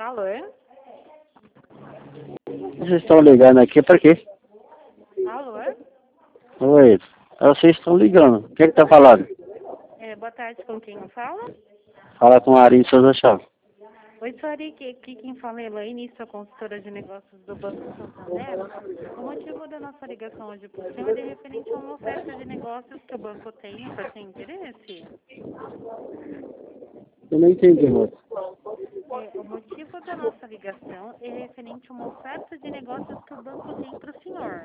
Alô? Vocês estão ligando aqui para quê? Alô? Oi, vocês estão ligando. O que tá falando? Boa tarde, com quem eu falo? Fala com a Ari Souza Chaves. Oi, sou Ari, aqui quem fala é Elaine, sou consultora de negócios do Banco Santander. O motivo da nossa ligação hoje por cima é referente a uma oferta de negócios que o banco tem. Você tem interesse? Eu não entendi, moço. O motivo da nossa ligação é referente a uma oferta de negócios que o banco tem para o senhor.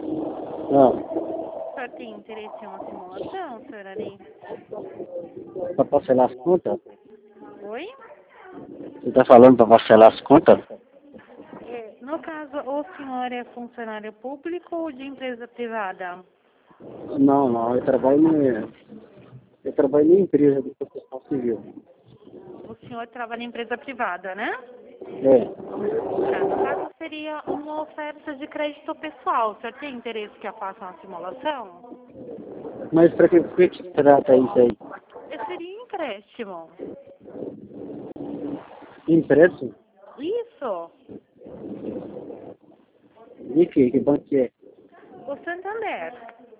O senhor tem interesse em uma simulação, senhor Ari? Para parcelar as contas? Oi? Você está falando para parcelar as contas? No caso, o senhor é funcionário público ou de empresa privada? Não, eu trabalho na empresa de construção civil. O senhor trabalha em empresa privada, né? É. No caso, seria uma oferta de crédito pessoal. O senhor tem interesse que eu faça uma simulação? Mas para que se trata isso aí? Seria empréstimo. Empréstimo? Isso. De quê? Que banco que é? O Santander.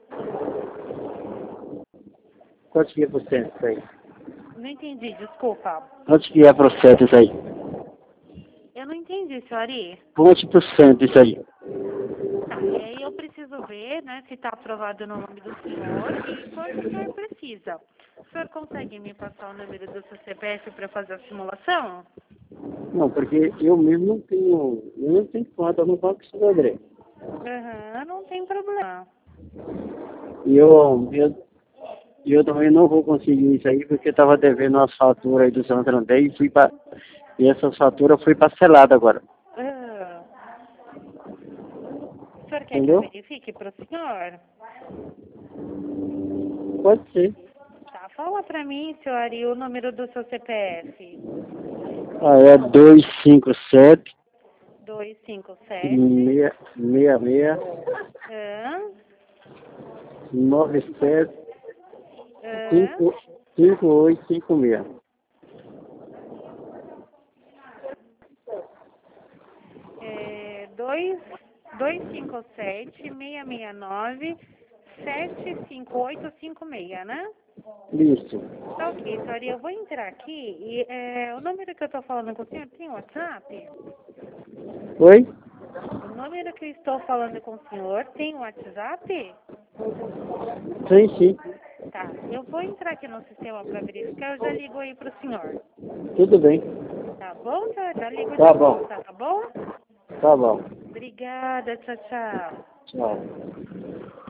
Quanto que é por cento isso aí? Não entendi, desculpa. Quanto que é por cento isso aí? Eu não entendi, senhor Ari. Quanto por cento isso aí? Tá, e aí eu preciso ver, né, se está aprovado no nome do senhor e quanto o senhor precisa. O senhor consegue me passar o número do seu CPF para fazer a simulação? Não, porque eu mesmo não tenho conta no Banco Santander. Não tem problema. E eu também não vou conseguir isso aí porque estava devendo umas faturas aí do Santander e essa fatura foi parcelada agora. O senhor quer Entendeu? que eu verifique para o senhor? Pode ser. Tá, fala para mim, senhor Ari, o número do seu CPF. É 257 257 66 97 5856. 257-669-75856, né? Isso. Tá ok, senhora, eu vou entrar aqui e o número que eu estou falando com o senhor tem WhatsApp? Oi? O número que eu estou falando com o senhor tem WhatsApp? Sim. Tá, eu vou entrar aqui no sistema para verificar, eu já ligo aí pro senhor. Tudo bem. Tá bom, senhor? Já ligo Tá de bom. volta, tá bom? Tá bom. Obrigada, tchau, tchau. Tchau.